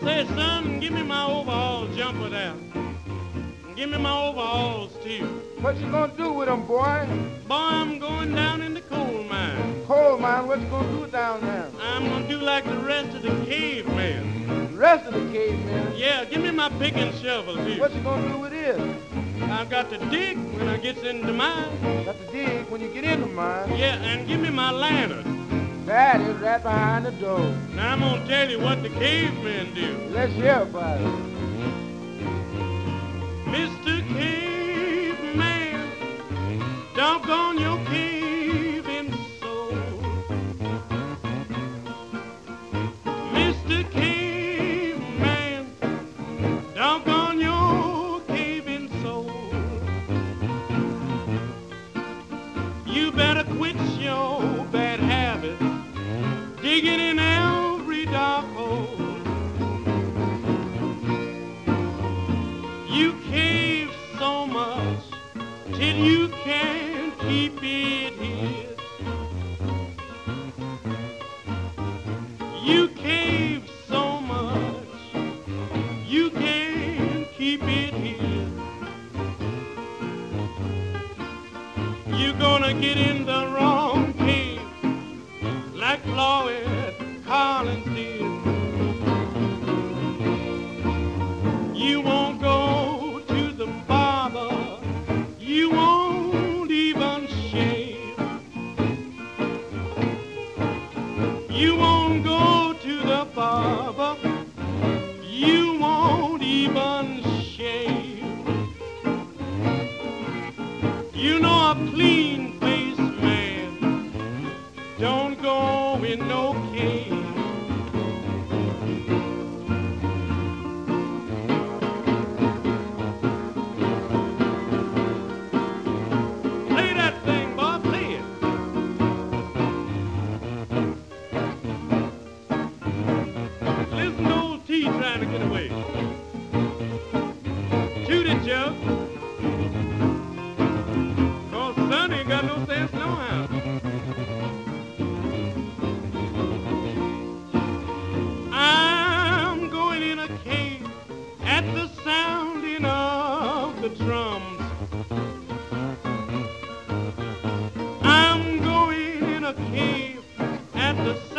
Say, son, give me my overalls jumper there. Give me my overalls, too. What you gonna do with them, boy? Boy, I'm going down in the coal mine. Coal mine, what you gonna do down there? I'm going to do like the rest of the cavemen. The rest of the cavemen? Yeah, give me my pick and shovel, too. What you gonna do with it? I've got to dig when I get in the mine. Got to dig when you get in the mine? Yeah, and give me my lantern. That is right behind the door. Now I'm going to tell you what the cavemen do. Let's hear about it. Mr. Caveman, doggone your caving soul. Mr. Caveman, doggone your caving soul. You better quit your bad habits, digging in every dark hole. You cave so much till you can't keep it hid. You cave so much you can't keep it hid. You're gonna get in the wrong cave like Floyd Collins did. You won't go to the barber, you won't even shave. You won't go to the barber, you won't even shave. You know a clean-faced man don't go in no cave. Trying to get away. Shoot it, Chuck. 'Cause son ain't got no sense no how. I'm going in a cave at the sounding of the drums. I'm going in a cave at the